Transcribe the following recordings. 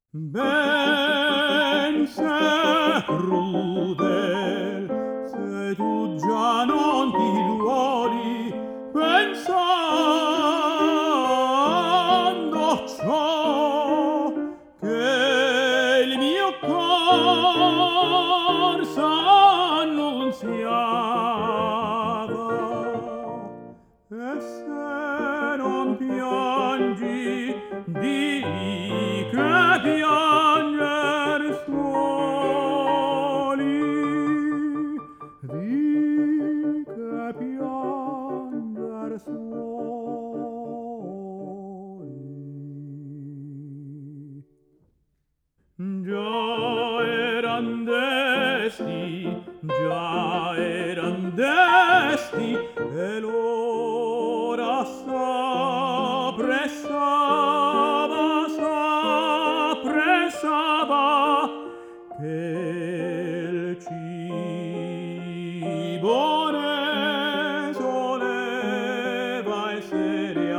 Ben se crudel, se tu già non ti duoli, pensando ciò che il mio cor s'annunziava. E se non piangi, di che pianger suoli, di che pianger suoli. Già eran desti, e l'ora s'appressava, che il cibo ne soleva essere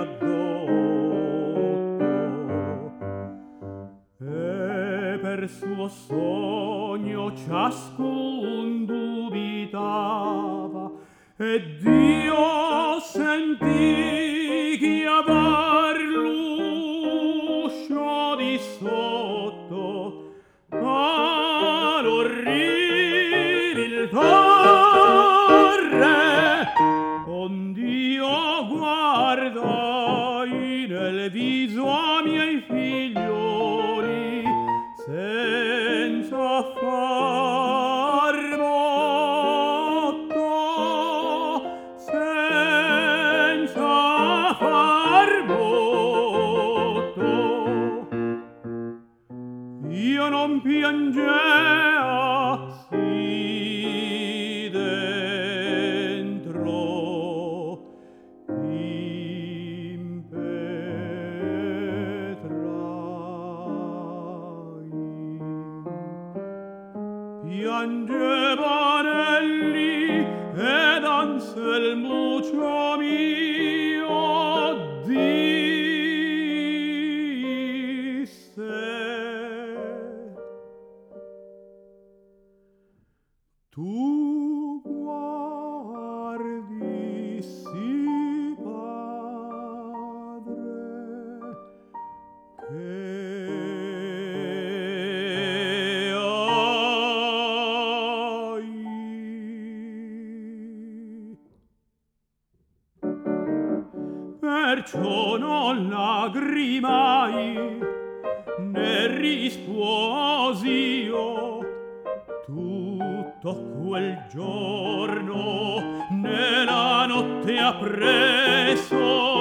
addotto. E per suo sogno ciascun dubitava, e Dio sentì chiamar l'uscio di sotto, all'orrir il torre, ond'io guardai nel viso a miei figlioli, senza far motto, senza far motto. Io non piangea sì dentro, impetrai. Piangeva Nelli ed Anselmuccio mio disse: tu guardi sì, padre, che hai. Perciò non lagrimai, ne rispos'io. Tutto quel giorno, nella notte appresso,